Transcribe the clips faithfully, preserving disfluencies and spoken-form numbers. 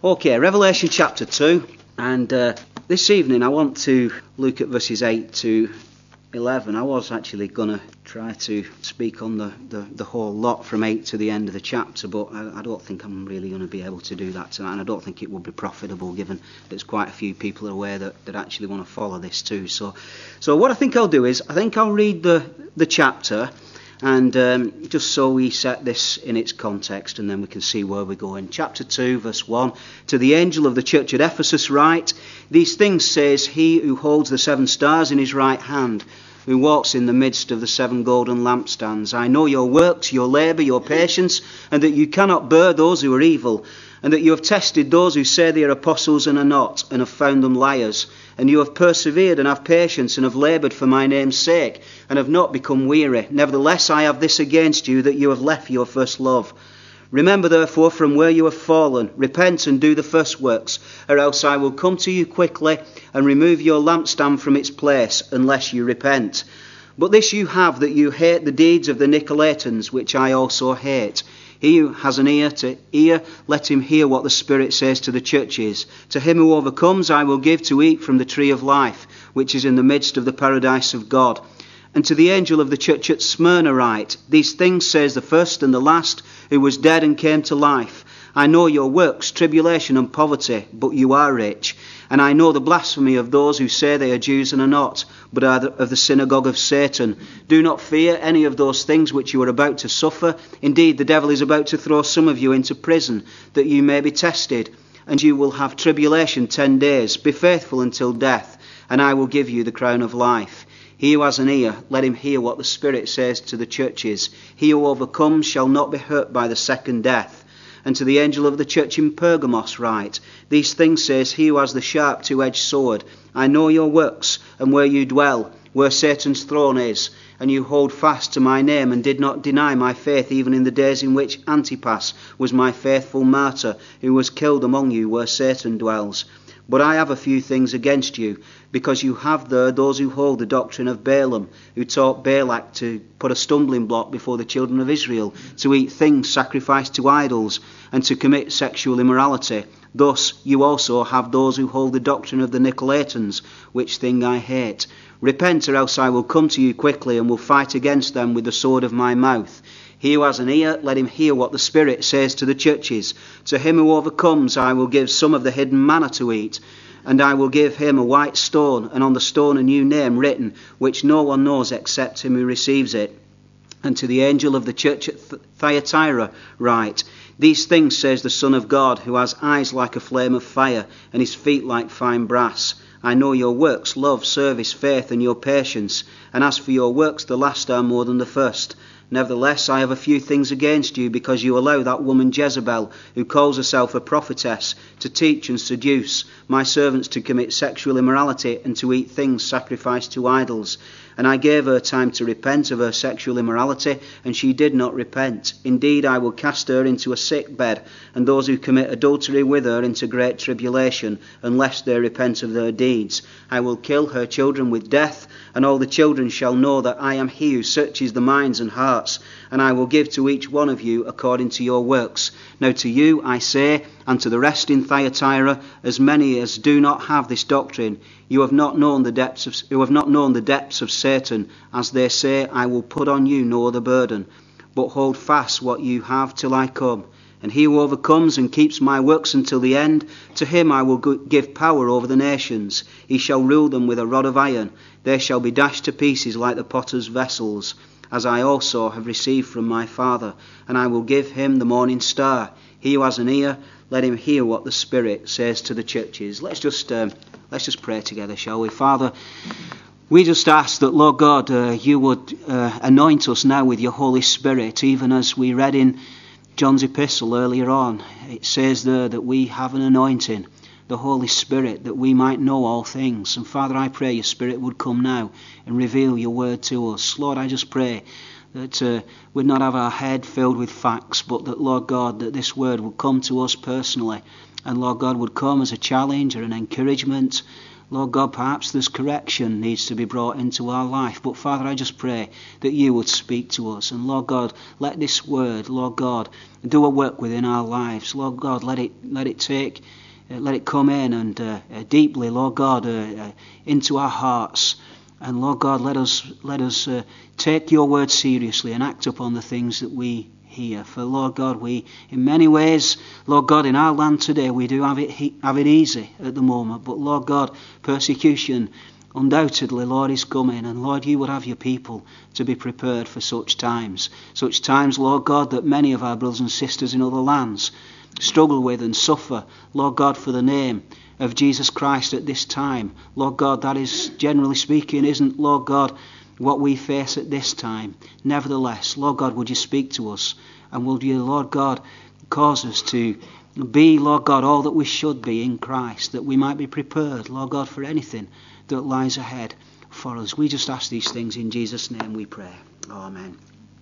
Okay, Revelation chapter two, and uh, this evening I want to look at verses eight to eleven. I was actually going to try to speak on the, the, the whole lot from eight to the end of the chapter, but I, I don't think I'm really going to be able to do that tonight, and I don't think it would be profitable given there's quite a few people aware that, that actually want to follow this too. So, so what I think I'll do is, I think I'll read the, the chapter, and um, just so we set this in its context, and then we can see where we're going. Chapter two, verse one. To the angel of the church at Ephesus write, these things says he who holds the seven stars in his right hand, who walks in the midst of the seven golden lampstands. I know your works, your labour, your patience, and that you cannot bear those who are evil, and that you have tested those who say they are apostles and are not, and have found them liars. And you have persevered and have patience and have laboured for my name's sake, and have not become weary. Nevertheless, I have this against you, that you have left your first love. Remember therefore from where you have fallen, repent and do the first works, or else I will come to you quickly and remove your lampstand from its place, unless you repent. But this you have, that you hate the deeds of the Nicolaitans, which I also hate. He who has an ear to hear, let him hear what the Spirit says to the churches. To him who overcomes I will give to eat from the tree of life, which is in the midst of the paradise of God. And to the angel of the church at Smyrna write, these things says the first and the last, who was dead and came to life. I know your works, tribulation and poverty, but you are rich. And I know the blasphemy of those who say they are Jews and are not, but are of the synagogue of Satan. Do not fear any of those things which you are about to suffer. Indeed, the devil is about to throw some of you into prison, that you may be tested. And you will have tribulation ten days. Be faithful until death, and I will give you the crown of life. He who has an ear, let him hear what the Spirit says to the churches. He who overcomes shall not be hurt by the second death. And to the angel of the church in Pergamos write, these things says he who has the sharp two-edged sword. I know your works, and where you dwell, where Satan's throne is, and you hold fast to my name, and did not deny my faith, even in the days in which Antipas was my faithful martyr, who was killed among you where Satan dwells. But I have a few things against you, because you have there those who hold the doctrine of Balaam, who taught Balak to put a stumbling block before the children of Israel, to eat things sacrificed to idols, and to commit sexual immorality. Thus you also have those who hold the doctrine of the Nicolaitans, which thing I hate. Repent, or else I will come to you quickly, and will fight against them with the sword of my mouth. He who has an ear, let him hear what the Spirit says to the churches. To him who overcomes I will give some of the hidden manna to eat, and I will give him a white stone, and on the stone a new name written, which no one knows except him who receives it. And to the angel of the church at Thyatira write, these things says the Son of God, who has eyes like a flame of fire, and his feet like fine brass. I know your works, love, service, faith, and your patience. And as for your works, the last are more than the first. Nevertheless, I have a few things against you, because you allow that woman Jezebel, who calls herself a prophetess, to teach and seduce my servants to commit sexual immorality and to eat things sacrificed to idols. And I gave her time to repent of her sexual immorality, and she did not repent. Indeed, I will cast her into a sick bed, and those who commit adultery with her into great tribulation, unless they repent of their deeds. I will kill her children with death, and all the children shall know that I am he who searches the minds and hearts, and I will give to each one of you according to your works. Now to you I say, and to the rest in Thyatira, as many as do not have this doctrine, you have not known the depths of, who have not known the depths of Satan, as they say, I will put on you no other burden, but hold fast what you have till I come. And he who overcomes and keeps my works until the end, to him I will give power over the nations. He shall rule them with a rod of iron. They shall be dashed to pieces like the potter's vessels, as I also have received from my Father. And I will give him the morning star. He who has an ear, let him hear what the Spirit says to the churches. Let's just um, let's just pray together, shall we? Father, we just ask that, Lord God, uh, you would uh, anoint us now with your Holy Spirit, even as we read in John's epistle earlier on. It says there that we have an anointing, the Holy Spirit, that we might know all things. And Father, I pray your Spirit would come now and reveal your word to us. Lord, I just pray that uh, we'd not have our head filled with facts, but that, Lord God, that this word would come to us personally, and Lord God, would come as a challenge or an encouragement. Lord God, perhaps there's correction needs to be brought into our life. But Father, I just pray that you would speak to us. And Lord God, let this word, Lord God, do a work within our lives. Lord God, let it let it take, uh, let it come in and uh, uh, deeply, Lord God, uh, uh, into our hearts. And Lord God, let us let us uh, take your word seriously and act upon the things that we hear. For Lord God, we, in many ways, Lord God, in our land today, we do have it have it easy at the moment. But Lord God, persecution undoubtedly, Lord, is coming. And Lord, you would have your people to be prepared for such times. Such times, Lord God, that many of our brothers and sisters in other lands struggle with and suffer, Lord God, for the name of Jesus Christ at this time. Lord God, that is, generally speaking, isn't, Lord God, what we face at this time. Nevertheless, Lord God, would you speak to us, and will you, Lord God, cause us to be, Lord God, all that we should be in Christ, that we might be prepared, Lord God, for anything that lies ahead for us. We just ask these things in Jesus' name we pray. Amen.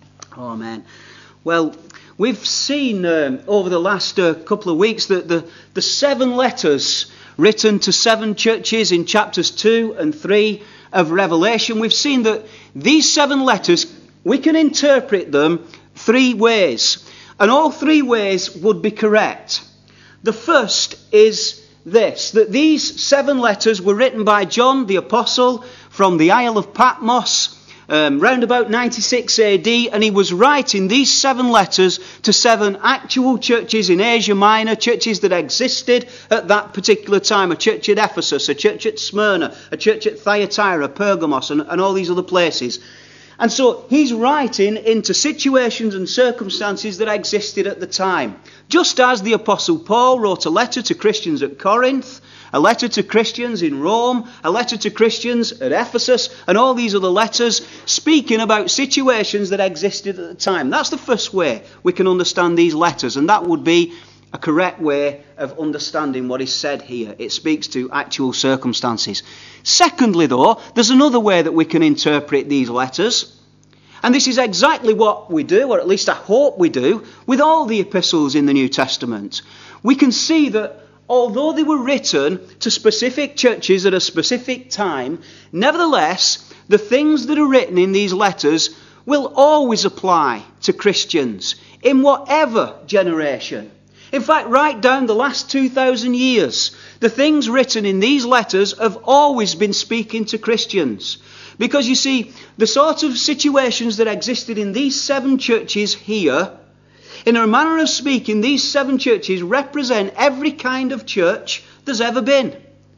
Amen. Well, we've seen um, over the last uh, couple of weeks that the, the seven letters written to seven churches in chapters two and three of Revelation, we've seen that these seven letters, we can interpret them three ways. And all three ways would be correct. The first is this, that these seven letters were written by John the Apostle from the Isle of Patmos, Um, round about ninety-six A D, and he was writing these seven letters to seven actual churches in Asia Minor, churches that existed at that particular time. A church at Ephesus, a church at Smyrna, a church at Thyatira, Pergamos, and, and all these other places. And so he's writing into situations and circumstances that existed at the time. Just as the Apostle Paul wrote a letter to Christians at Corinth, a letter to Christians in Rome, a letter to Christians at Ephesus, and all these other letters speaking about situations that existed at the time. That's the first way we can understand these letters, and that would be a correct way of understanding what is said here. It speaks to actual circumstances. Secondly, though, there's another way that we can interpret these letters. And this is exactly what we do, or at least I hope we do, with all the epistles in the New Testament. We can see that although they were written to specific churches at a specific time, nevertheless, the things that are written in these letters will always apply to Christians in whatever generation. In fact, right down the last two thousand years, the things written in these letters have always been speaking to Christians. Because you see, the sort of situations that existed in these seven churches here, in a manner of speaking, these seven churches represent every kind of church there's ever been.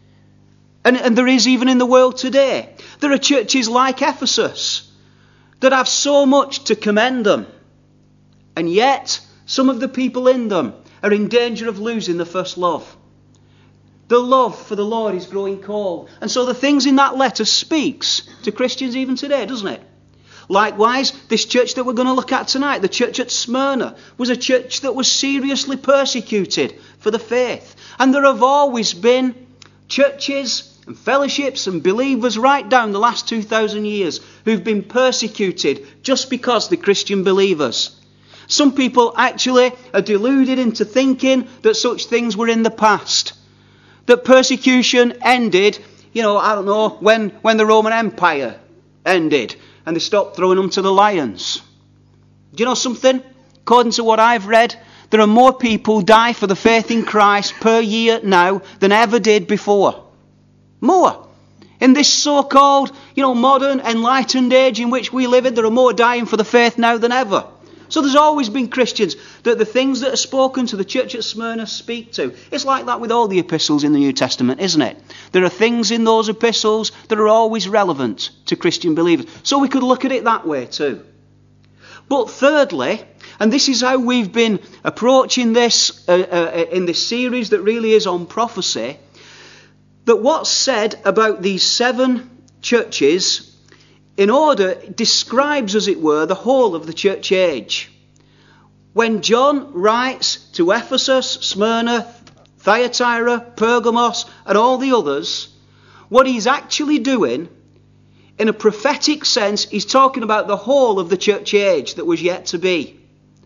And, and there is even in the world today. There are churches like Ephesus that have so much to commend them. And yet, some of the people in them are in danger of losing the first love. The love for the Lord is growing cold. And so the things in that letter speaks to Christians even today, doesn't it? Likewise, this church that we're going to look at tonight, the church at Smyrna, was a church that was seriously persecuted for the faith. And there have always been churches and fellowships and believers right down the last two thousand years who've been persecuted just because they're Christian believers. Some people actually are deluded into thinking that such things were in the past. That persecution ended, you know, I don't know, when, when the Roman Empire ended. And they stopped throwing them to the lions. Do you know something? According to what I've read, there are more people die for the faith in Christ per year now than ever did before. More. In this so-called, you know, modern, enlightened age in which we live in, there are more dying for the faith now than ever. So there's always been Christians that the things that are spoken to the church at Smyrna speak to. It's like that with all the epistles in the New Testament, isn't it? There are things in those epistles that are always relevant to Christian believers. So we could look at it that way too. But thirdly, and this is how we've been approaching this uh, uh, in this series that really is on prophecy, that what's said about these seven churches in order describes, as it were, the whole of the church age. When John writes to Ephesus, Smyrna, Thyatira, Pergamos, and all the others, what he's actually doing, in a prophetic sense, he's talking about the whole of the church age that was yet to be.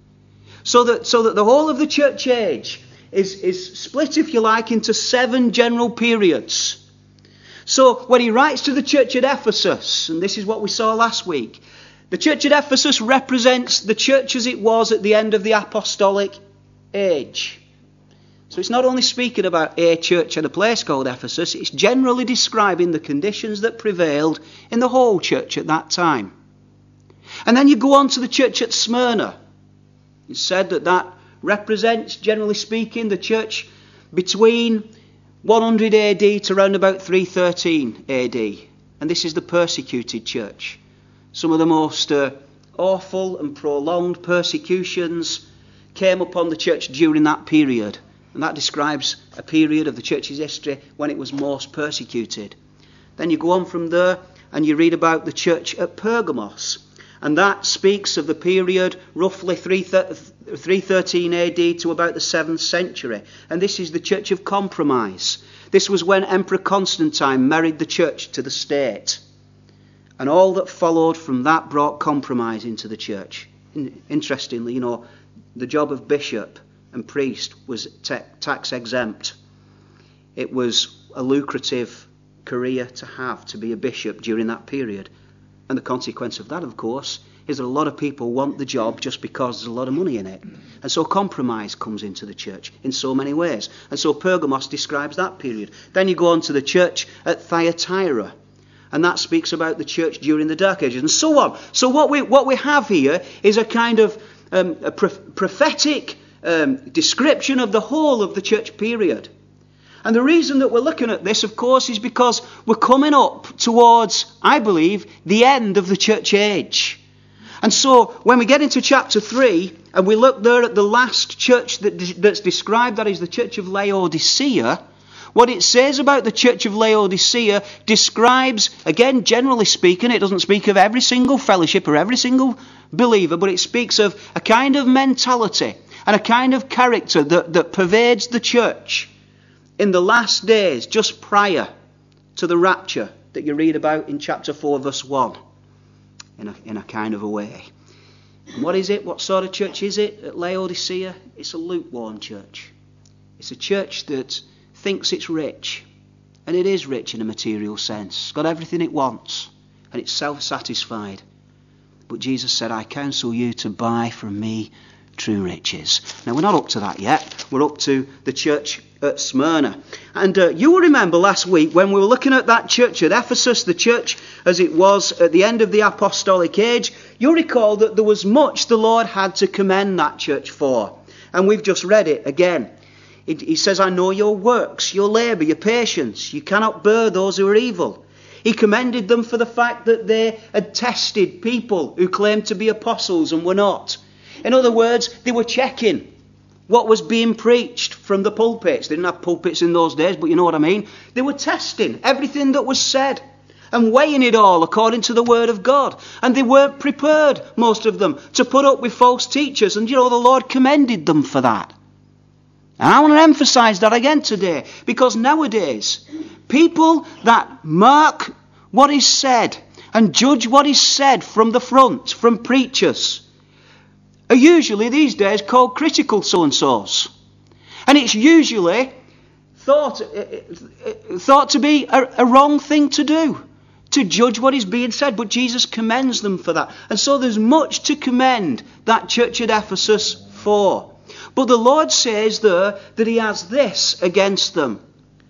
So that, so that the whole of the church age is, is split, if you like, into seven general periods. So when he writes to the church at Ephesus, and this is what we saw last week, the church at Ephesus represents the church as it was at the end of the apostolic age. So it's not only speaking about a church at a place called Ephesus, it's generally describing the conditions that prevailed in the whole church at that time. And then you go on to the church at Smyrna. It's said that that represents, generally speaking, the church between one hundred A D to around about three thirteen A D. And this is the persecuted church. Some of the most uh, awful and prolonged persecutions came upon the church during that period. And that describes a period of the church's history when it was most persecuted. Then you go on from there and you read about the church at Pergamos. And that speaks of the period roughly three thirteen A D to about the seventh century. And this is the church of compromise. This was when Emperor Constantine married the church to the state. And all that followed from that brought compromise into the church. Interestingly, you know, the job of bishop and priest was tax exempt. It was a lucrative career to have, to be a bishop during that period. And the consequence of that, of course, is that a lot of people want the job just because there's a lot of money in it. And so compromise comes into the church in so many ways. And so Pergamos describes that period. Then you go on to the church at Thyatira. And that speaks about the church during the Dark Ages and so on. So what we what we have here is a kind of um, a pro- prophetic um, description of the whole of the church period. And the reason that we're looking at this, of course, is because we're coming up towards, I believe, the end of the church age. And so when we get into chapter three and we look there at the last church that, that's described, that is the church of Laodicea, what it says about the church of Laodicea describes, again, generally speaking, it doesn't speak of every single fellowship or every single believer, but it speaks of a kind of mentality and a kind of character that, that pervades the church in the last days, just prior to the rapture that you read about in chapter four, verse one, in a, in a kind of a way. And what is it? What sort of church is it at Laodicea? It's a lukewarm church. It's a church that thinks it's rich, and it is rich in a material sense. It's got everything it wants, and it's self-satisfied. But Jesus said, I counsel you to buy from me true riches. Now, we're not up to that yet. We're up to the church at Smyrna. And uh, you will remember last week when we were looking at that church at Ephesus, the church as it was at the end of the apostolic age, you'll recall that there was much the Lord had to commend that church for. And we've just read it again. He says, I know your works, your labour, your patience. You cannot bear those who are evil. He commended them for the fact that they had tested people who claimed to be apostles and were not. In other words, they were checking what was being preached from the pulpits. They didn't have pulpits in those days, but you know what I mean. They were testing everything that was said and weighing it all according to the word of God. And they weren't prepared, most of them, to put up with false teachers. And you know, the Lord commended them for that. And I want to emphasize that again today, because nowadays, people that mark what is said and judge what is said from the front, from preachers, are usually these days called critical so-and-sos. And it's usually thought, thought to be a, a wrong thing to do, to judge what is being said. But Jesus commends them for that. And so there's much to commend that church at Ephesus for. But the Lord says there that he has this against them,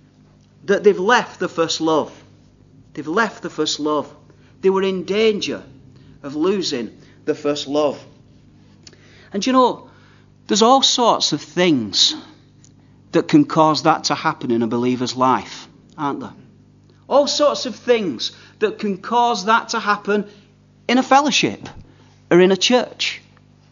that they've left the first love. They've left the first love. They were in danger of losing the first love. And you know, there's all sorts of things that can cause that to happen in a believer's life, aren't there? All sorts of things that can cause that to happen in a fellowship or in a church.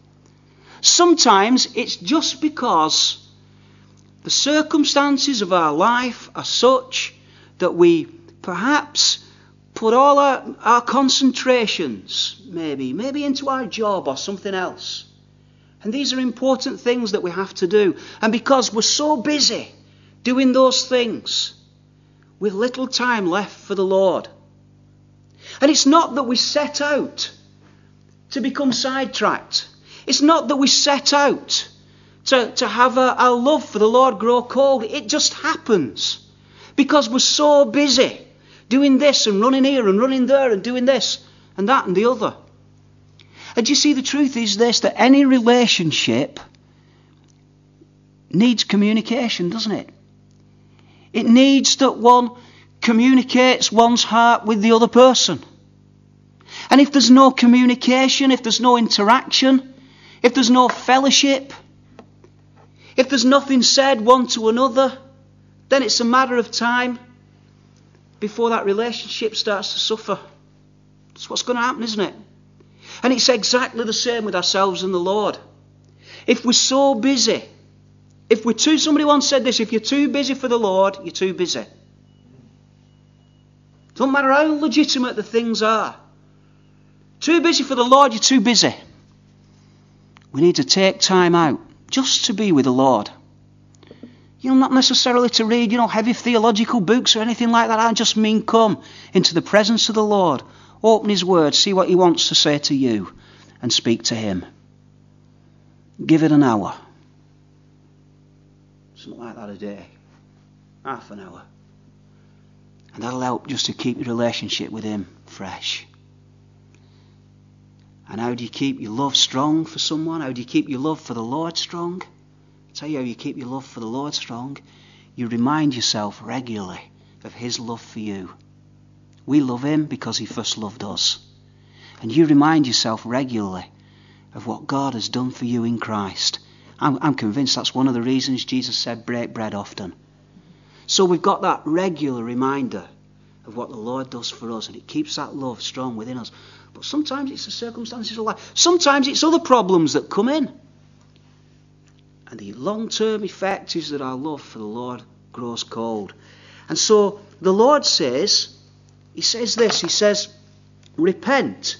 Sometimes it's just because the circumstances of our life are such that we perhaps put all our, our concentrations, maybe, maybe into our job or something else. And these are important things that we have to do. And because we're so busy doing those things, with little time left for the Lord. And it's not that we set out to become sidetracked. It's not that we set out to, to have a, our love for the Lord grow cold. It just happens because we're so busy doing this and running here and running there and doing this and that and the other. And you see, the truth is this, that any relationship needs communication, doesn't it? It needs that one communicates one's heart with the other person. And if there's no communication, if there's no interaction, if there's no fellowship, if there's nothing said one to another, then it's a matter of time before that relationship starts to suffer. That's what's going to happen, isn't it? And it's exactly the same with ourselves and the Lord. If we're so busy, if we're too, somebody once said this, if you're too busy for the Lord, you're too busy. Don't matter how legitimate the things are. Too busy for the Lord, you're too busy. We need to take time out just to be with the Lord. You know, not necessarily to read, you know, heavy theological books or anything like that. I just mean come into the presence of the Lord. Open his word, see what he wants to say to you, and speak to him. Give it an hour. Something like that a day. Half an hour. And that'll help just to keep your relationship with him fresh. And how do you keep your love strong for someone? How do you keep your love for the Lord strong? I'll tell you how you keep your love for the Lord strong. You remind yourself regularly of his love for you. We love him because he first loved us. And you remind yourself regularly of what God has done for you in Christ. I'm, I'm convinced that's one of the reasons Jesus said break bread often. So we've got that regular reminder of what the Lord does for us, and it keeps that love strong within us. But sometimes it's the circumstances of life. Sometimes it's other problems that come in. And the long-term effect is that our love for the Lord grows cold. And so the Lord says, he says this, he says, repent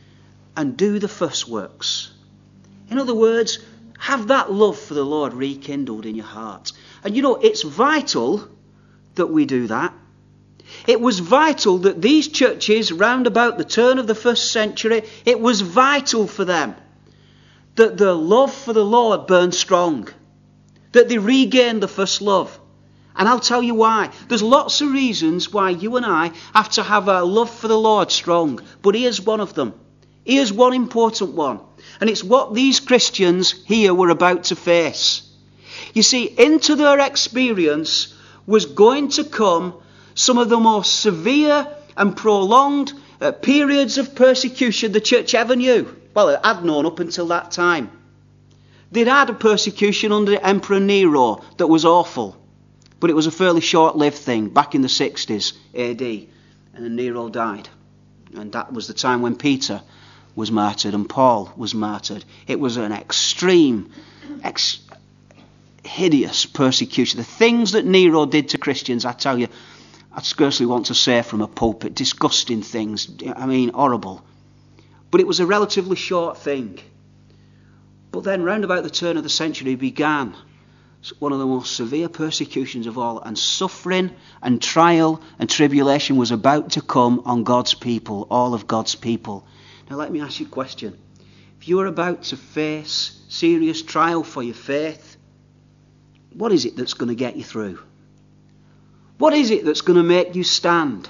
and do the first works. In other words, have that love for the Lord rekindled in your heart. And you know, it's vital that we do that. It was vital that these churches round about the turn of the first century, it was vital for them that the love for the Lord burned strong, that they regained the first love. And I'll tell you why. There's lots of reasons why you and I have to have our love for the Lord strong, but here's one of them. Here's one important one. And it's what these Christians here were about to face. You see, into their experience was going to come some of the most severe and prolonged uh, periods of persecution the church ever knew. Well, it had known up until that time. They'd had a persecution under Emperor Nero that was awful. But it was a fairly short-lived thing back in the sixties A D. And then Nero died. And that was the time when Peter was martyred and Paul was martyred. It was an extreme, ex- hideous persecution. The things that Nero did to Christians, I tell you, I'd scarcely want to say from a pulpit, disgusting things. I mean, horrible. But it was a relatively short thing. But then, round about the turn of the century, began one of the most severe persecutions of all, and suffering and trial and tribulation was about to come on God's people, all of God's people. Now let me ask you a question. If you are about to face serious trial for your faith, what is it that's going to get you through? What is it that's going to make you stand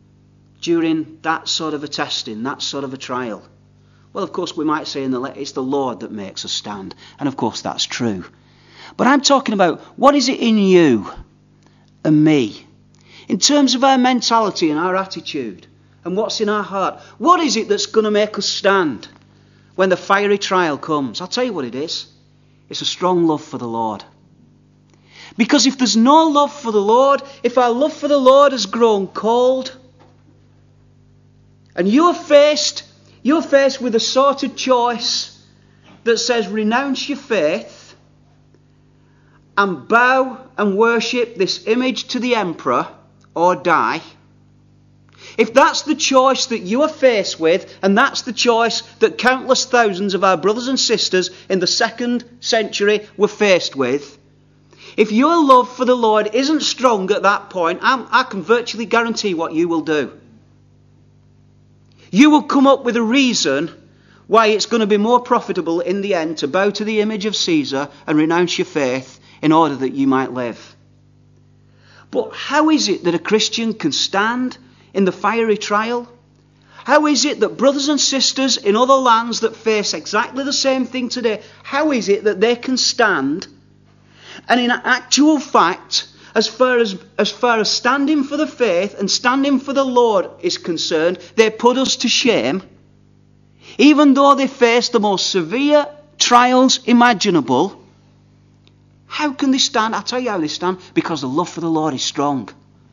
during that sort of a testing, that sort of a trial? Well, of course, we might say in the it's the Lord that makes us stand. And of course, that's true. But I'm talking about what is it in you and me? In terms of our mentality and our attitude and what's in our heart. What is it that's going to make us stand when the fiery trial comes? I'll tell you what it is. It's a strong love for the Lord. Because if there's no love for the Lord, if our love for the Lord has grown cold, and you're faced, you're faced with a sort of choice that says renounce your faith and bow and worship this image to the emperor or die. If that's the choice that you are faced with, and that's the choice that countless thousands of our brothers and sisters in the second century were faced with, if your love for the Lord isn't strong at that point, I'm, I can virtually guarantee what you will do. You will come up with a reason why it's going to be more profitable in the end to bow to the image of Caesar and renounce your faith in order that you might live. But how is it that a Christian can stand in the fiery trial? How is it that brothers and sisters in other lands that face exactly the same thing today, how is it that they can stand and in actual fact, as far as, as far as standing for the faith and standing for the Lord is concerned, they put us to shame, even though they face the most severe trials imaginable? How can they stand? I'll tell you how they stand. Because the love for the Lord is strong.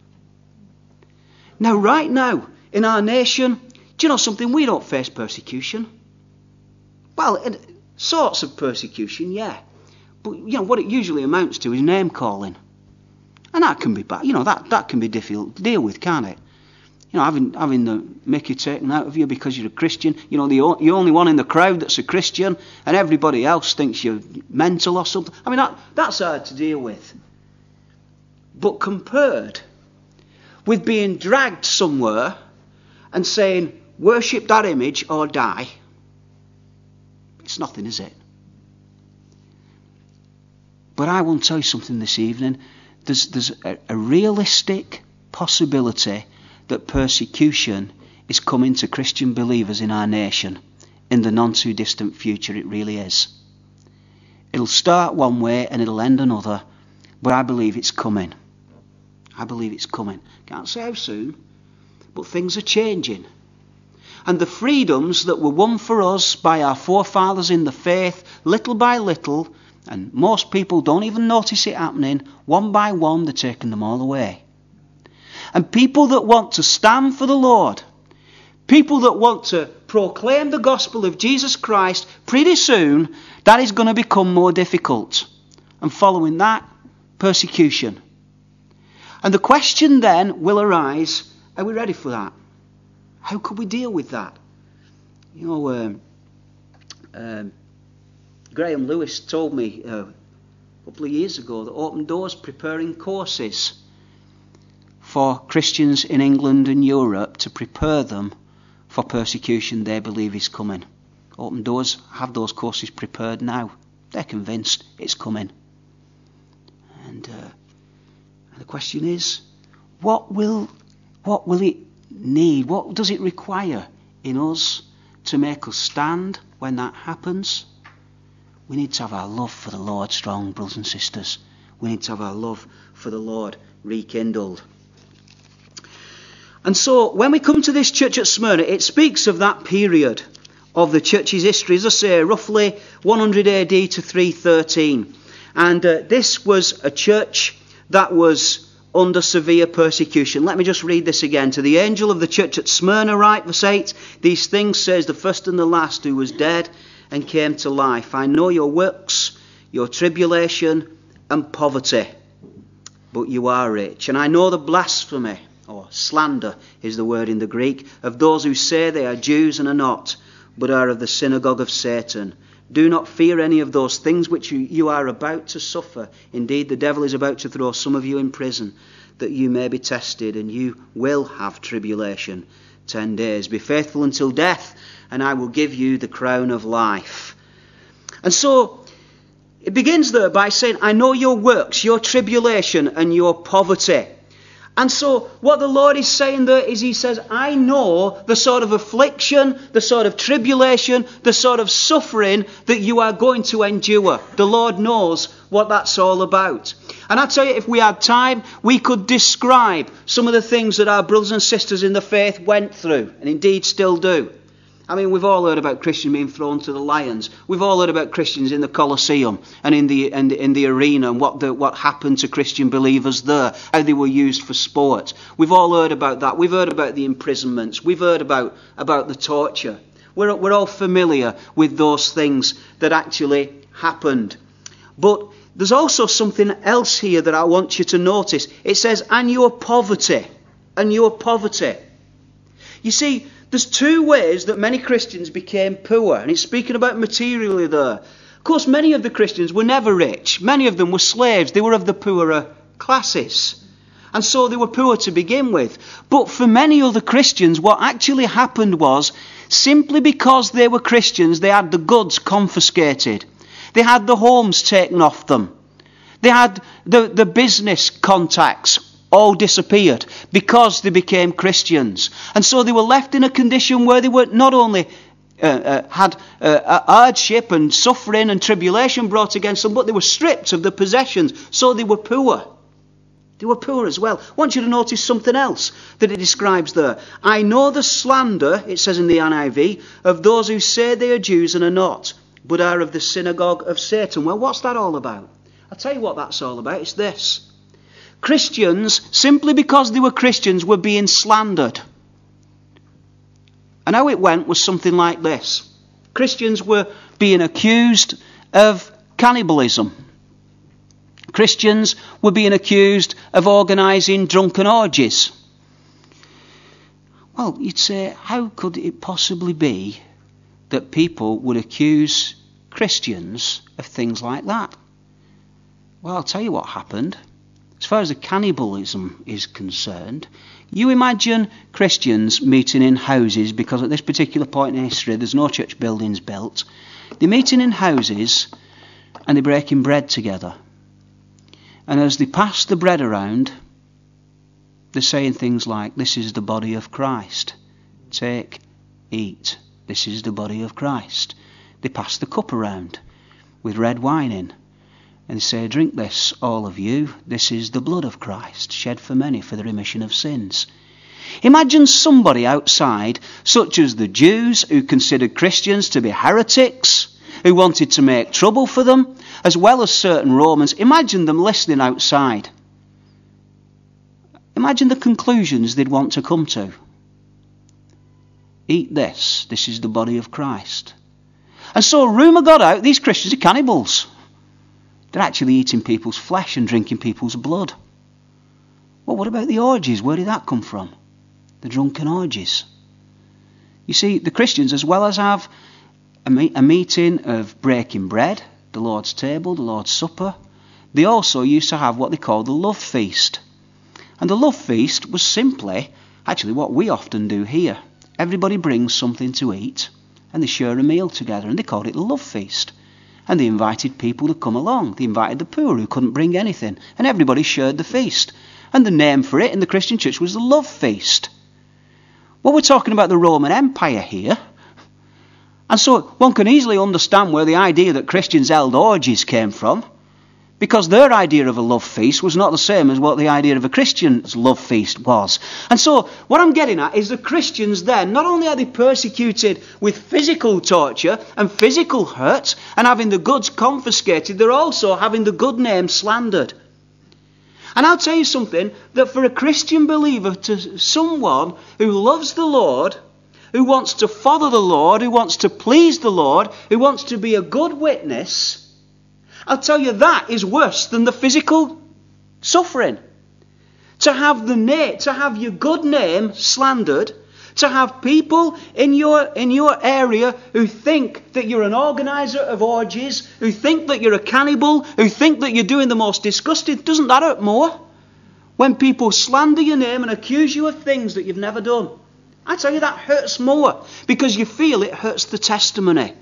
Now, right now, in our nation, do you know something? We don't face persecution. Well, it, sorts of persecution, yeah. But, you know, what it usually amounts to is name-calling. And that can be bad. You know, that, that can be difficult to deal with, can't it? You know, having having the mickey taken out of you because you're a Christian. You know, the, you're only one in the crowd that's a Christian, and everybody else thinks you're mental or something. I mean, that, that's hard to deal with. But compared with being dragged somewhere and saying, worship that image or die, it's nothing, is it? But I want to tell you something this evening. There's, there's a, a realistic possibility that persecution is coming to Christian believers in our nation in the not too distant future. It really is. It'll start one way and it'll end another, but I believe it's coming. I believe it's coming. Can't say how soon, but things are changing. And the freedoms that were won for us by our forefathers in the faith, little by little, and most people don't even notice it happening, one by one they're taking them all away. And people that want to stand for the Lord, people that want to proclaim the gospel of Jesus Christ, pretty soon that is going to become more difficult. And following that, persecution. And the question then will arise, are we ready for that? How could we deal with that? You know, um, um, Graham Lewis told me uh, a couple of years ago that Open Doors preparing courses for Christians in England and Europe to prepare them for persecution they believe is coming. Open Doors have those courses prepared now. They're convinced it's coming. And, uh, and the question is, what will, what will it need? What does it require in us to make us stand when that happens? We need to have our love for the Lord strong, brothers and sisters. We need to have our love for the Lord rekindled. And so when we come to this church at Smyrna, it speaks of that period of the church's history, as I say, roughly one hundred A D to three thirteen. And uh, this was a church that was under severe persecution. Let me just read this again. To the angel of the church at Smyrna write, verse eight, these things says the first and the last, who was dead and came to life. I know your works, your tribulation and poverty, but you are rich. And I know the blasphemy, or slander is the word in the Greek, of those who say they are Jews and are not, but are of the synagogue of Satan. Do not fear any of those things which you, you are about to suffer. Indeed, the devil is about to throw some of you in prison, that you may be tested, and you will have tribulation ten days. Be faithful until death, and I will give you the crown of life. And so it begins there by saying, I know your works, your tribulation and your poverty. And so what the Lord is saying there is he says, I know the sort of affliction, the sort of tribulation, the sort of suffering that you are going to endure. The Lord knows what that's all about. And I tell you, if we had time, we could describe some of the things that our brothers and sisters in the faith went through, and indeed still do. I mean, we've all heard about Christians being thrown to the lions. We've all heard about Christians in the Colosseum and in the in the, in the arena, and what the, what happened to Christian believers there, how they were used for sport. We've all heard about that. We've heard about the imprisonments. We've heard about, about the torture. We're, we're all familiar with those things that actually happened. But there's also something else here that I want you to notice. It says, and your poverty, and your poverty. You see, there's two ways that many Christians became poor, and it's speaking about materially there. Of course, many of the Christians were never rich. Many of them were slaves. They were of the poorer classes. And so they were poor to begin with. But for many other Christians, what actually happened was, simply because they were Christians, they had the goods confiscated. They had the homes taken off them. They had the, the business contacts all disappeared because they became Christians. And so they were left in a condition where they were not only uh, uh, had uh, hardship and suffering and tribulation brought against them, but they were stripped of the possessions, so they were poor. They were poor as well. I want you to notice something else that it describes there. I know the slander, it says in the N I V, of those who say they are Jews and are not, but are of the synagogue of Satan. Well, what's that all about? I'll tell you what that's all about. It's this. Christians, simply because they were Christians, were being slandered. And how it went was something like this. Christians were being accused of cannibalism. Christians were being accused of organising drunken orgies. Well, you'd say, how could it possibly be that people would accuse Christians of things like that? Well, I'll tell you what happened. As far as the cannibalism is concerned, you imagine Christians meeting in houses, because at this particular point in history there's no church buildings built. They're meeting in houses and they're breaking bread together. And as they pass the bread around, they're saying things like, this is the body of Christ. Take, eat. This is the body of Christ. They pass the cup around with red wine in. And they say, drink this, all of you. This is the blood of Christ, shed for many for the remission of sins. Imagine somebody outside, such as the Jews, who considered Christians to be heretics, who wanted to make trouble for them, as well as certain Romans. Imagine them listening outside. Imagine the conclusions they'd want to come to. Eat this. This is the body of Christ. And so rumour got out, these Christians are cannibals. They're actually eating people's flesh and drinking people's blood. Well, what about the orgies? Where did that come from? The drunken orgies. You see, the Christians, as well as have a, me- a meeting of breaking bread, the Lord's table, the Lord's supper, they also used to have what they call the love feast. And the love feast was simply, actually what we often do here. Everybody brings something to eat and they share a meal together, and they called it the love feast. And they invited people to come along. They invited the poor who couldn't bring anything, and everybody shared the feast. And the name for it in the Christian church was the love feast. Well, we're talking about the Roman Empire here. And so one can easily understand where the idea that Christians held orgies came from, because their idea of a love feast was not the same as what the idea of a Christian's love feast was. And so what I'm getting at is the Christians then, not only are they persecuted with physical torture and physical hurt and having the goods confiscated, they're also having the good name slandered. And I'll tell you something, that for a Christian believer, to someone who loves the Lord, who wants to follow the Lord, who wants to please the Lord, who wants to be a good witness, I'll tell you that is worse than the physical suffering. To have the na- to have your good name slandered, to have people in your in your area who think that you're an organiser of orgies, who think that you're a cannibal, who think that you're doing the most disgusting, doesn't that hurt more? When people slander your name and accuse you of things that you've never done. I tell you, that hurts more, because you feel it hurts the testimony.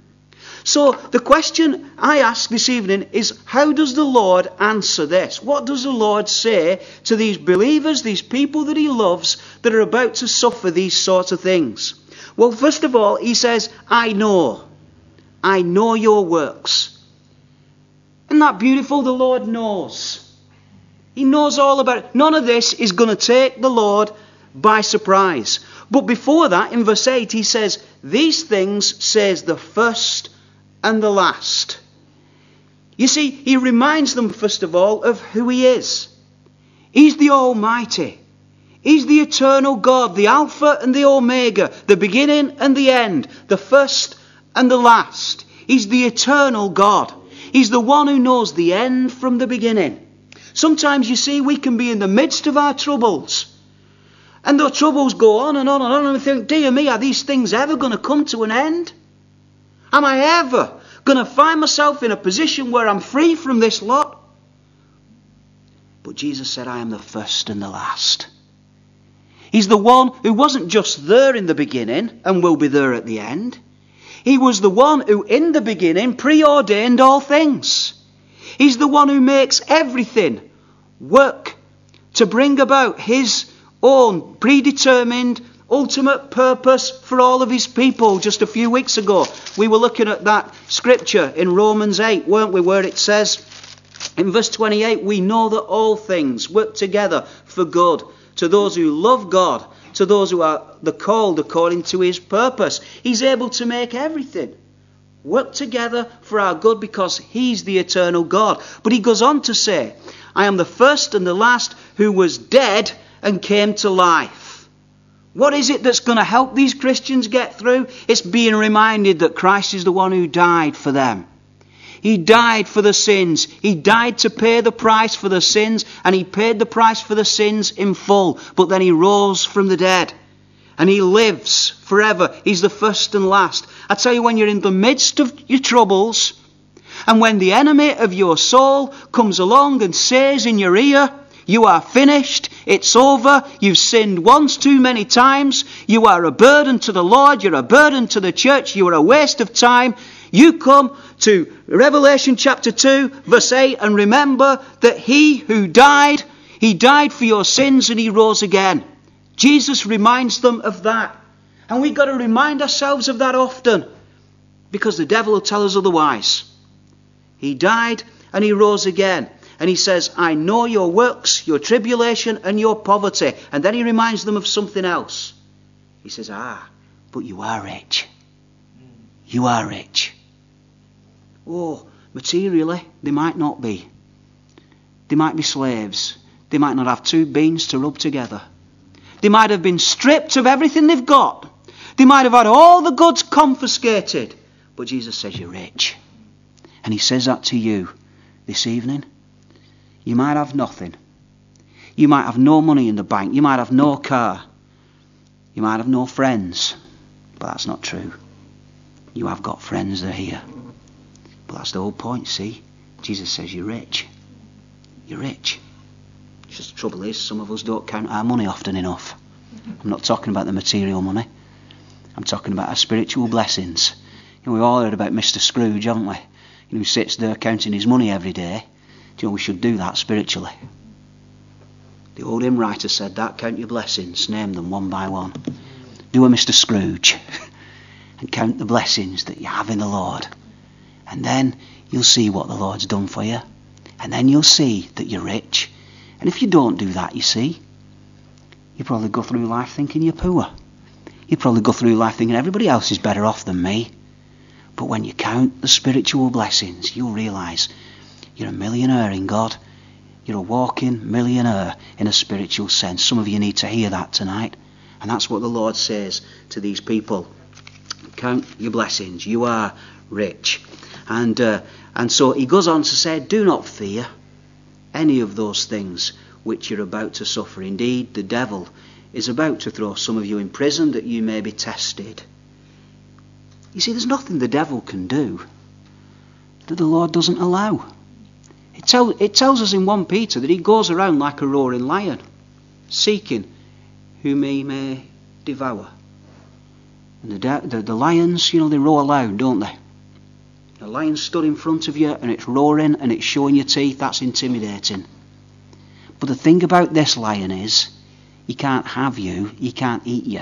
So the question I ask this evening is, how does the Lord answer this? What does the Lord say to these believers, these people that he loves, that are about to suffer these sorts of things? Well, first of all, he says, I know. I know your works. Isn't that beautiful? The Lord knows. He knows all about it. None of this is going to take the Lord by surprise. But before that, in verse eight, he says, these things says the first and the last. You see, he reminds them, first of all, of who he is. He's the Almighty. He's the eternal God, the Alpha and the Omega, the beginning and the end, the first and the last. He's the eternal God. He's the one who knows the end from the beginning. Sometimes, you see, we can be in the midst of our troubles, and the troubles go on and on and on, and we think, dear me, are these things ever going to come to an end? Am I ever going to find myself in a position where I'm free from this lot? But Jesus said, I am the first and the last. He's the one who wasn't just there in the beginning and will be there at the end. He was the one who in the beginning preordained all things. He's the one who makes everything work to bring about his own predetermined ultimate purpose for all of his people. Just a few weeks ago, we were looking at that scripture in Romans eight, weren't we, where it says in verse twenty-eight, we know that all things work together for good to those who love God, to those who are the called according to his purpose. He's able to make everything work together for our good because he's the eternal God. But he goes on to say, I am the first and the last who was dead and came to life. What is it that's going to help these Christians get through? It's being reminded that Christ is the one who died for them. He died for the sins. He died to pay the price for the sins, and he paid the price for the sins in full. But then he rose from the dead, and he lives forever. He's the first and last. I tell you, when you're in the midst of your troubles, and when the enemy of your soul comes along and says in your ear, you are finished, it's over, you've sinned once too many times, you are a burden to the Lord, you're a burden to the church, you are a waste of time, you come to Revelation chapter two, verse eight, and remember that he who died, he died for your sins and he rose again. Jesus reminds them of that. And we've got to remind ourselves of that often, because the devil will tell us otherwise. He died and he rose again. And he says, I know your works, your tribulation and your poverty. And then he reminds them of something else. He says, ah, but you are rich. You are rich. Oh, materially, they might not be. They might be slaves. They might not have two beans to rub together. They might have been stripped of everything they've got. They might have had all the goods confiscated. But Jesus says, you're rich. And he says that to you this evening. You might have nothing. You might have no money in the bank. You might have no car. You might have no friends. But that's not true. You have got friends that are here. But that's the whole point, see? Jesus says you're rich. You're rich. Just the trouble is, some of us don't count our money often enough. I'm not talking about the material money. I'm talking about our spiritual blessings. You know, we've all heard about Mister Scrooge, haven't we? You know, who sits there counting his money every day. Do you know we should do that spiritually? The old hymn writer said that, count your blessings, name them one by one. Do a Mister Scrooge and count the blessings that you have in the Lord. And then you'll see what the Lord's done for you. And then you'll see that you're rich. And if you don't do that, you see, you probably go through life thinking you're poor. You probably go through life thinking everybody else is better off than me. But when you count the spiritual blessings, you'll realise you're a millionaire in God. You're a walking millionaire in a spiritual sense. Some of you need to hear that tonight. And that's what the Lord says to these people. Count your blessings. You are rich. And, uh, and so he goes on to say, do not fear any of those things which you're about to suffer. Indeed, the devil is about to throw some of you in prison that you may be tested. You see, there's nothing the devil can do that the Lord doesn't allow. It, tell, it tells us in First Peter that he goes around like a roaring lion, seeking whom he may devour. And the, the, the lions, you know, they roar loud, don't they? The lion stood in front of you and it's roaring and it's showing your teeth. That's intimidating. But the thing about this lion is, he can't have you, he can't eat you.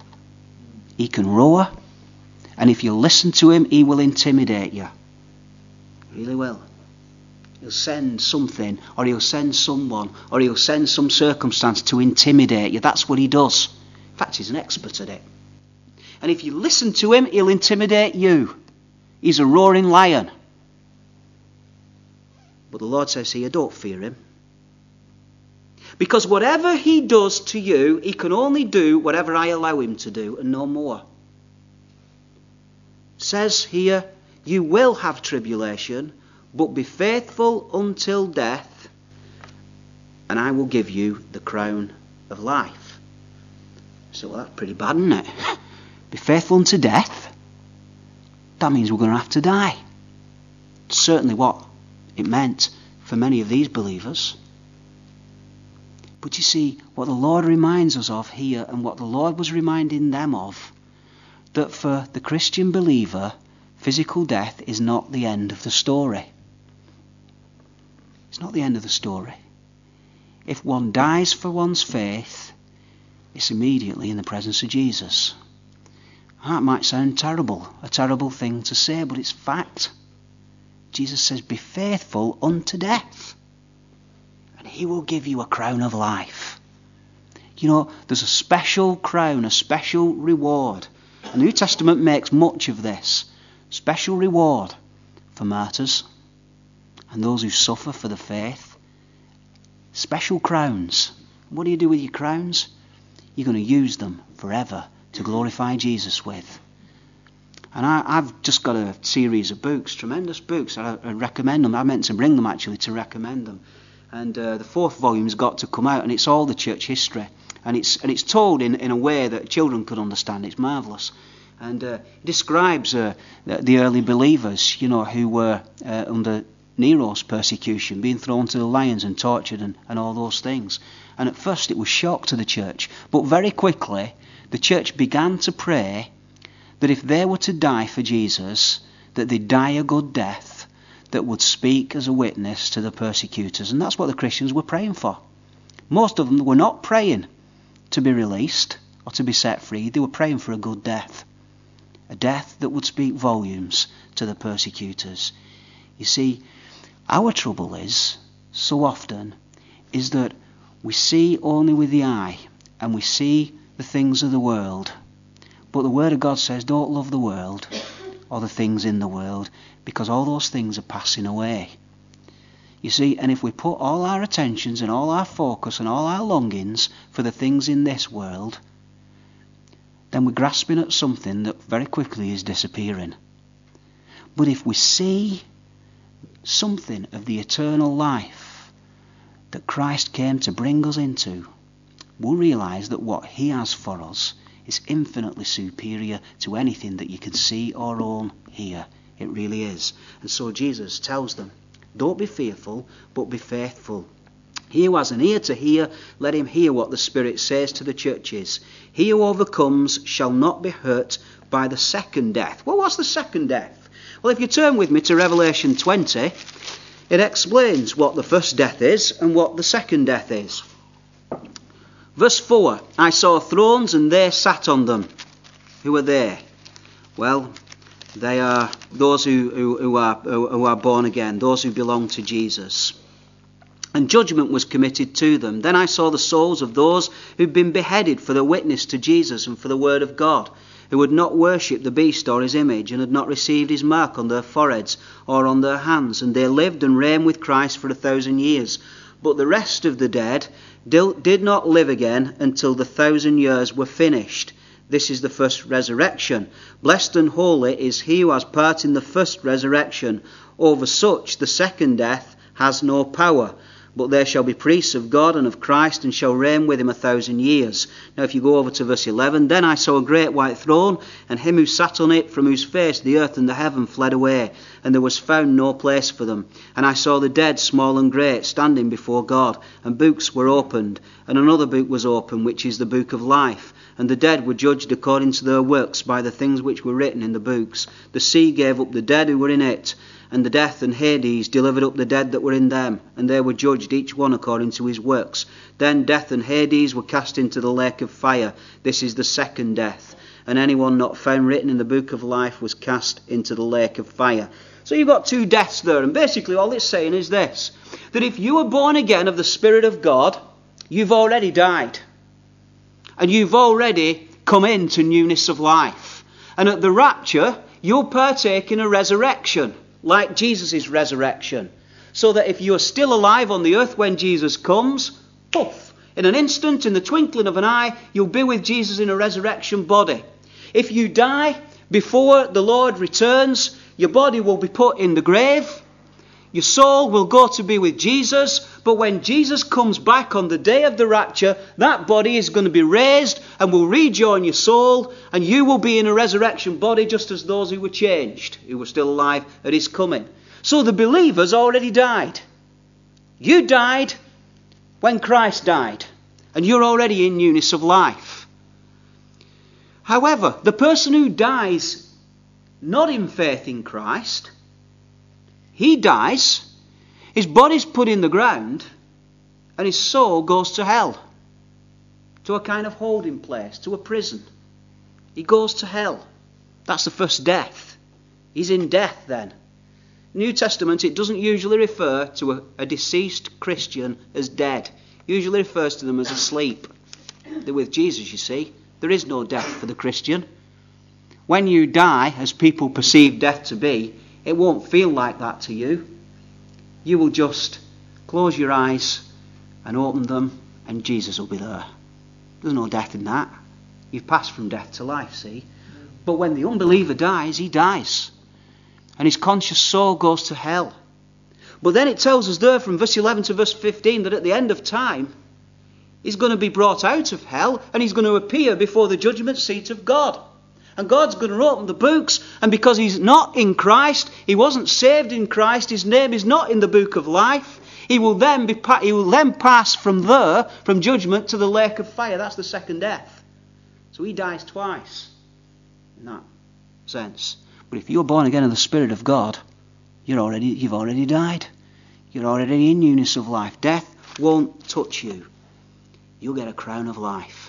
He can roar, and if you listen to him, he will intimidate you. He really will. He'll send something, or he'll send someone, or he'll send some circumstance to intimidate you. That's what he does. In fact, he's an expert at it. And if you listen to him, he'll intimidate you. He's a roaring lion. But the Lord says here, don't fear him. Because whatever he does to you, he can only do whatever I allow him to do, and no more. It says here, you will have tribulation, but be faithful until death, and I will give you the crown of life. So well, that's pretty bad, isn't it? Be faithful unto death. That means we're going to have to die. It's certainly what it meant for many of these believers. But you see, what the Lord reminds us of here, and what the Lord was reminding them of, that for the Christian believer, physical death is not the end of the story. It's not the end of the story. if one dies for one's faith, it's immediately in the presence of Jesus. That might sound terrible, a terrible thing to say, but it's fact. Jesus says, be faithful unto death, and he will give you a crown of life. You know, there's a special crown, a special reward. The New Testament makes much of this. Special reward for martyrs and those who suffer for the faith. Special crowns. What do you do with your crowns? You're going to use them forever to glorify Jesus with. And I, I've just got a series of books, tremendous books. I, I recommend them. I meant to bring them actually to recommend them. And uh, the fourth volume's got to come out, and it's all the church history. And it's and it's told in, in a way that children could understand. It's marvellous. And uh, it describes uh, the, the early believers, you know, who were uh, under Nero's persecution, being thrown to the lions and tortured and, and all those things. And at first it was shock to the church. But very quickly, the church began to pray that if they were to die for Jesus, that they'd die a good death that would speak as a witness to the persecutors. And that's what the Christians were praying for. Most of them were not praying to be released or to be set free. They were praying for a good death. A death that would speak volumes to the persecutors. You see, our trouble is, so often, is that we see only with the eye and we see the things of the world. But the Word of God says, don't love the world or the things in the world, because all those things are passing away. You see, and if we put all our attentions and all our focus and all our longings for the things in this world, then we're grasping at something that very quickly is disappearing. But if we see something of the eternal life that Christ came to bring us into, we'll realise that what he has for us is infinitely superior to anything that you can see or own here. It really is. And so Jesus tells them, don't be fearful, but be faithful. He who has an ear to hear, let him hear what the Spirit says to the churches. He who overcomes shall not be hurt by the second death. Well, what's the second death? Well, if you turn with me to Revelation twenty, it explains what the first death is and what the second death is. Verse four, I saw thrones and they sat on them. Who are they? Well, they are those who, who, who, are, who, who are born again, those who belong to Jesus. And judgment was committed to them. Then I saw the souls of those who'd been beheaded for the witness to Jesus and for the word of God, who had not worshipped the beast or his image, and had not received his mark on their foreheads or on their hands. And they lived and reigned with Christ for a thousand years. But the rest of the dead did not live again until the thousand years were finished. This is the first resurrection. Blessed and holy is he who has part in the first resurrection. Over such the second death has no power. But there shall be priests of God and of Christ, and shall reign with him a thousand years. Now if you go over to verse eleven, then I saw a great white throne, and him who sat on it, from whose face the earth and the heaven fled away, and there was found no place for them. And I saw the dead, small and great, standing before God, and books were opened, and another book was opened, which is the book of life. And the dead were judged according to their works by the things which were written in the books. The sea gave up the dead who were in it, and the death and Hades delivered up the dead that were in them, and they were judged each one according to his works. Then death and Hades were cast into the lake of fire. This is the second death. And anyone not found written in the book of life was cast into the lake of fire. So you've got two deaths there, and basically all it's saying is this, that if you were born again of the Spirit of God, you've already died. And you've already come into newness of life. And at the rapture, you'll partake in a resurrection, like Jesus' resurrection. So that if you are still alive on the earth when Jesus comes, poof, in an instant, in the twinkling of an eye, you'll be with Jesus in a resurrection body. If you die before the Lord returns, your body will be put in the grave. Your soul will go to be with Jesus, but when Jesus comes back on the day of the rapture, that body is going to be raised and will rejoin your soul, and you will be in a resurrection body just as those who were changed, who were still alive at his coming. So the believers already died. You died when Christ died, and you're already in newness of life. However, the person who dies not in faith in Christ, he dies, his body's put in the ground, and his soul goes to hell, to a kind of holding place, to a prison. He goes to hell. That's the first death. He's in death then. New Testament, it doesn't usually refer to a, a deceased Christian as dead. It usually refers to them as asleep. They're with Jesus, you see. There is no death for the Christian. When you die, as people perceive death to be, it won't feel like that to you. You will just close your eyes and open them, and Jesus will be there. There's no death in that. You've passed from death to life, see? But when the unbeliever dies, he dies. And his conscious soul goes to hell. But then it tells us there from verse eleven to verse fifteen that at the end of time, he's going to be brought out of hell and he's going to appear before the judgment seat of God. And God's going to open the books, and because he's not in Christ, he wasn't saved in Christ, his name is not in the book of life, he will then be he will then pass from there, from judgment, to the lake of fire. That's the second death. So he dies twice in that sense. But if you're born again of the Spirit of God, you're already you've already died. You're already in newness of life. Death won't touch you. You'll get a crown of life.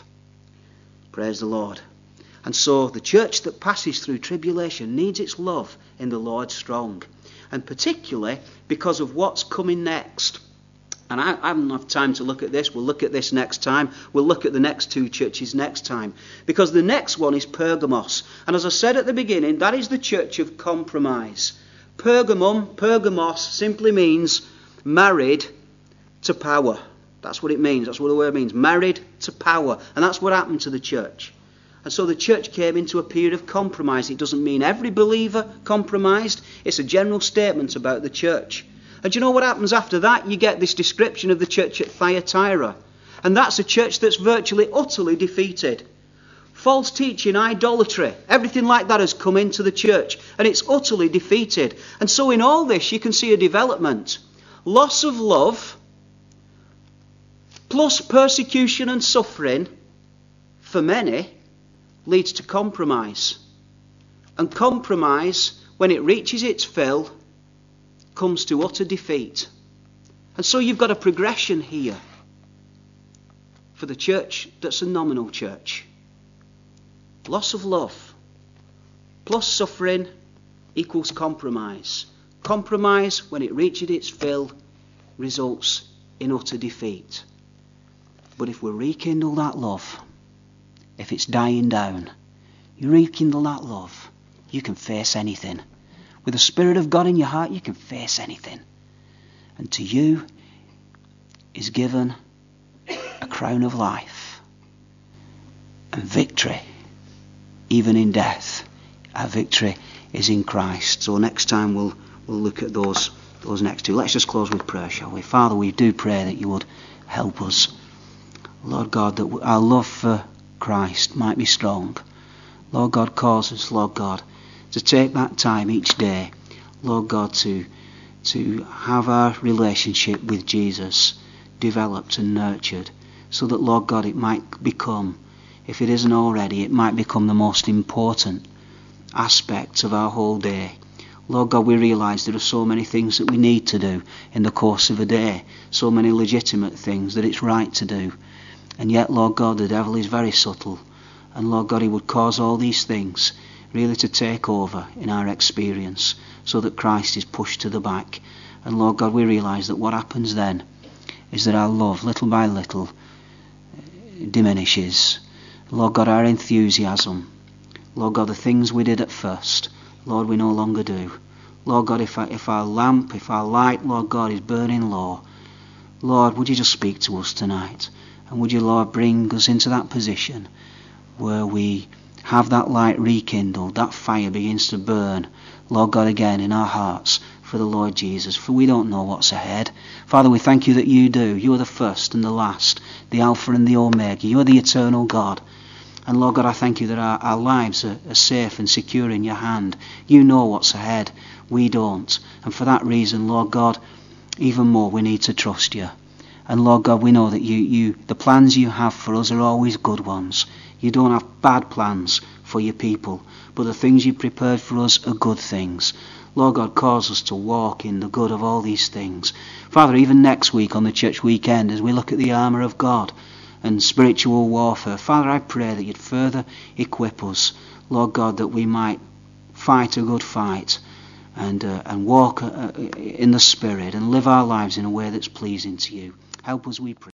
Praise the Lord. And so the church that passes through tribulation needs its love in the Lord strong. And particularly because of what's coming next. And I, I haven't enough time to look at this. We'll look at this next time. We'll look at the next two churches next time. Because the next one is Pergamos. And as I said at the beginning, that is the church of compromise. Pergamum, Pergamos, simply means married to power. That's what it means. That's what the word means. Married to power. And that's what happened to the church. And so the church came into a period of compromise. It doesn't mean every believer compromised. It's a general statement about the church. And do you know what happens after that? You get this description of the church at Thyatira. And that's a church that's virtually, utterly defeated. False teaching, idolatry, everything like that has come into the church. And it's utterly defeated. And so in all this you can see a development. Loss of love, plus persecution and suffering, for many, leads to compromise. And compromise, when it reaches its fill, comes to utter defeat. And so you've got a progression here for the church that's a nominal church. Loss of love plus suffering equals compromise. Compromise, when it reaches its fill, results in utter defeat. But if we rekindle that love, if it's dying down, you rekindle that love, you can face anything. With the Spirit of God in your heart, you can face anything. And to you is given a crown of life and victory, even in death. Our victory is in Christ. So next time we'll we'll look at those those next two. Let's just close with prayer, shall we? Father, we do pray that you would help us, Lord God, that our love for Christ might be strong. Lord God, cause us, Lord God, to take that time each day, Lord God, to to have our relationship with Jesus developed and nurtured, so that, Lord God, it might become, if it isn't already, it might become the most important aspect of our whole day. Lord God, we realise there are so many things that we need to do in the course of a day, so many legitimate things that it's right to do. And yet, Lord God, the devil is very subtle. And Lord God, he would cause all these things really to take over in our experience, so that Christ is pushed to the back. And Lord God, we realise that what happens then is that our love, little by little, diminishes. Lord God, our enthusiasm, Lord God, the things we did at first, Lord, we no longer do. Lord God, if our, if our lamp, if our light, Lord God, is burning low, Lord, would you just speak to us tonight? And would you, Lord, bring us into that position where we have that light rekindled, that fire begins to burn, Lord God, again in our hearts for the Lord Jesus, for we don't know what's ahead. Father, we thank you that you do. You are the first and the last, the Alpha and the Omega. You are the eternal God. And Lord God, I thank you that our, our lives are, are safe and secure in your hand. You know what's ahead. We don't. And for that reason, Lord God, even more we need to trust you. And Lord God, we know that you, you, the plans you have for us are always good ones. You don't have bad plans for your people, but the things you prepared for us are good things. Lord God, cause us to walk in the good of all these things. Father, even next week on the church weekend, as we look at the armour of God and spiritual warfare, Father, I pray that you'd further equip us, Lord God, that we might fight a good fight and uh, and walk uh, in the Spirit and live our lives in a way that's pleasing to you. Help us, we pray.